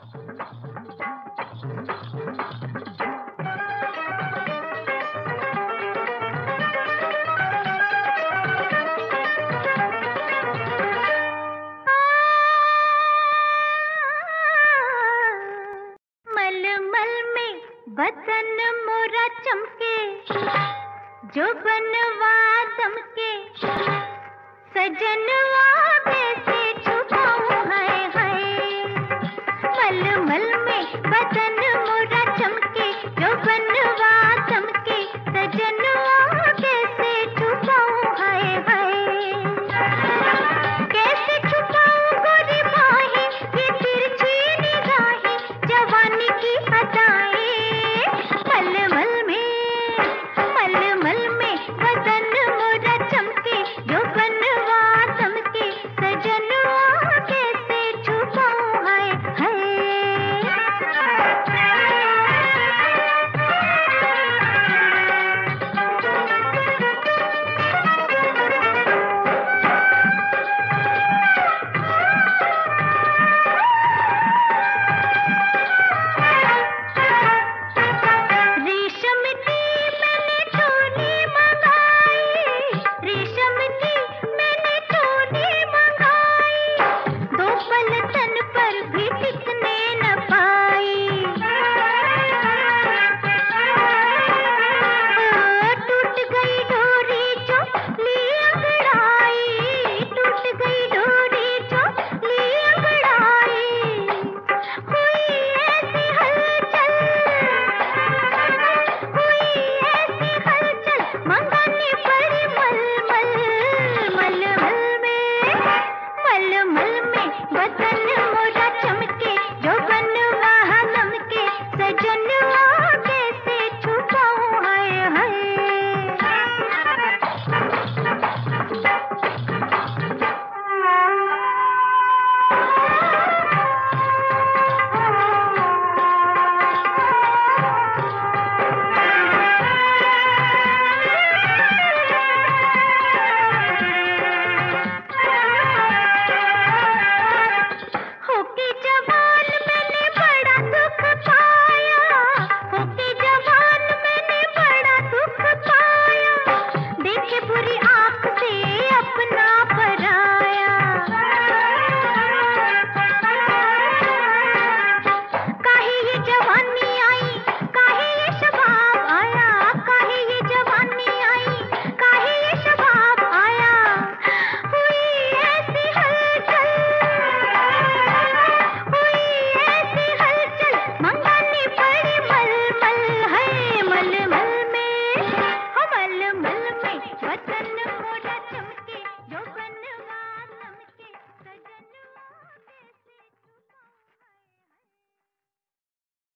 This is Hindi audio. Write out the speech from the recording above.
मलमल में बदन मोरा चमके, जो बनवा दमके, सजनवा कैसे छुपाऊं हाय हाय। मलमल में बदन मोरा चमके, जो बनवा दमके, सजनवा कैसे छुपाऊं हाय हाय। कैसे छुपाऊं गोरी बाहें, ये तिरछी निगाहें, जवानी की अदाएं। मलमल में बदन मोरा चमके, जो बनवा दमके, सजनवा कैसे छुपाऊं हाय हाय। रेशम की मैंने चोली मंगाई, रेशम की मैंने चोली मंगाई, दो पल तन पर भी टिकने न पाई। टूट गई डोरी जो ली अंगड़ाई, टूट गई डोरी जो ली अंगड़ाई। हुई ऐसी हलचल, हुई ऐसी हलचल, मंगानी पड़ी मलमल में बदन मोरा चमके, जो बनवा दमके, सजनवा कैसे छुपाऊं हाय हाय। होके जवान मैंने बड़ा दुख पाया, होके जवान मैंने बड़ा दुख पाया, देखे बुरी आंख से अपना पराया। काहे ये जवानी आई, काहे ये शबाब आया, काहे ये जवानी आई, काहे ये शबाब आया। हुई ऐसी हलचल, हुई ऐसी हलचल, मंगानी पड़ी मलमल में, मलमल में बदन मोरा चमके।